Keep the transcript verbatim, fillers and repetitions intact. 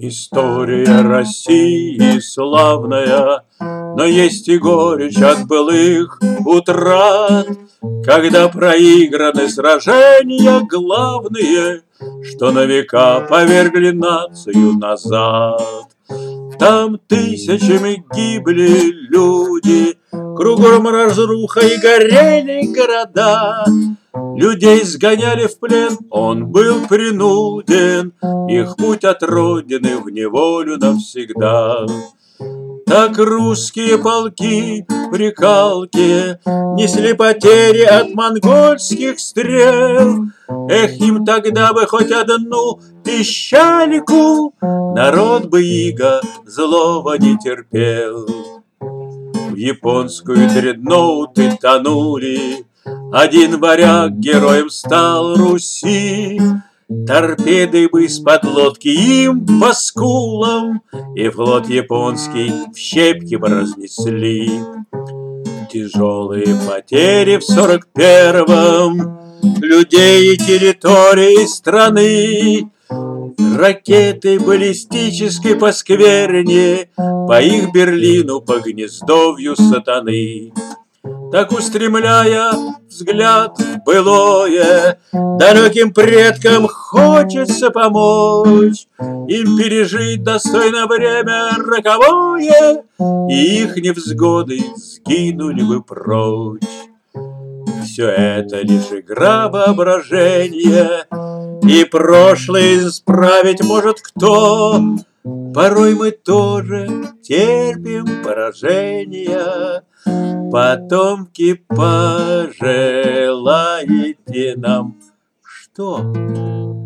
История России славная, но есть и горечь от былых утрат, когда проиграны сражения главные, что на века повергли нацию назад. Там тысячами гибли люди, кругом разруха и горели города. Людей сгоняли в плен, он был принуден, их путь от родины в неволю навсегда. Так русские полки при Калке несли потери от монгольских стрел. Эх, им тогда бы хоть одну пищалику, народ бы иго злого не терпел. В японскую дредноуты тонули, один варяг героем стал Руси. Торпеды бы из-под лодки им по скулам, и флот японский в щепки бы разнесли. Тяжелые потери в сорок первом людей и территории страны. Ракеты баллистической поскверне по их Берлину, по гнездовью сатаны. Так, устремляя взгляд в былое, далеким предкам хочется помочь им пережить достойно время роковое, и их невзгоды сгинули бы прочь. Все это лишь игра воображения, и прошлое исправить может кто. Порой мы тоже терпим поражения. Потомки, пожелаете нам что?